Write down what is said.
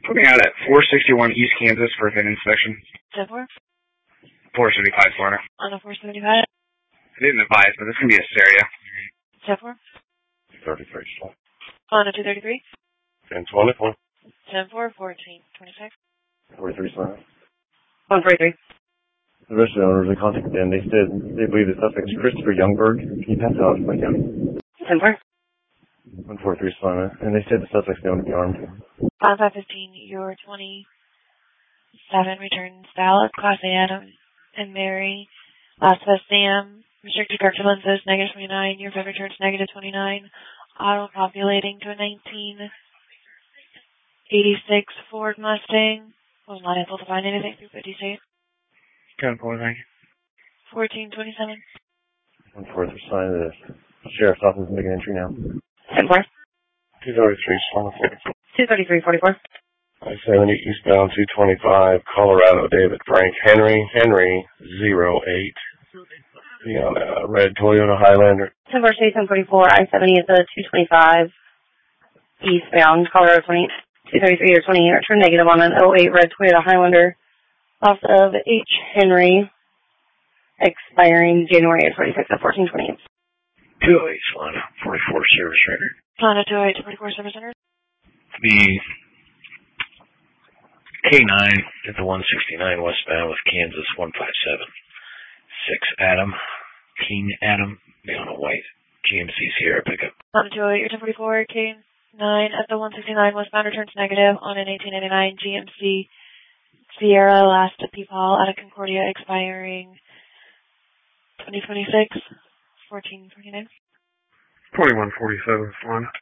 Put me out at 461 East Kansas for a VIN inspection. 10-4. 475 Florida. On a 475. I didn't advise, but this can be a Seria. 10-4. 33. On a 233. 10-24. 10-4. 1426. 43 Florida. 143. The rest of the owners, they contacted them. They said they believe the suspect is Christopher Youngberg. Can you pass it off to my county? 10-4. 143 Solana. And they said the suspect's known to be armed. 5-15. Your 27 returns valid. Class A Adam and Mary. Last of us Sam. Restricted corrected lenses, negative 29. Your VIN returns negative 29. Auto populating to a 1986 Ford Mustang. Was not able to find anything through 50 State. 10-4, thank you. 1427. 143 Solana. The sheriff's office is making entry now. 10-4. 233 Solana. 233-44. I-70 eastbound 225, Colorado, David Frank Henry 08. On a red Toyota Highlander. 10-4 State 1044. I-70 is a 225 eastbound Colorado 233 or 28. Return negative on an 08 red Toyota Highlander. Loss of H. Henry, expiring January 26 at 1428. 208 Solana, 44 service record. Solana 208 to 44 service center. The K9 at the 169 westbound with Kansas 157. 6 Adam, King Adam, be on a white GMC Sierra pickup. Solana 208, your 1044, K9 at the 169 westbound returns negative on an 1899 GMC Sierra, last at Peepaw out of Concordia, expiring 2026, 1429. 2147 Solana.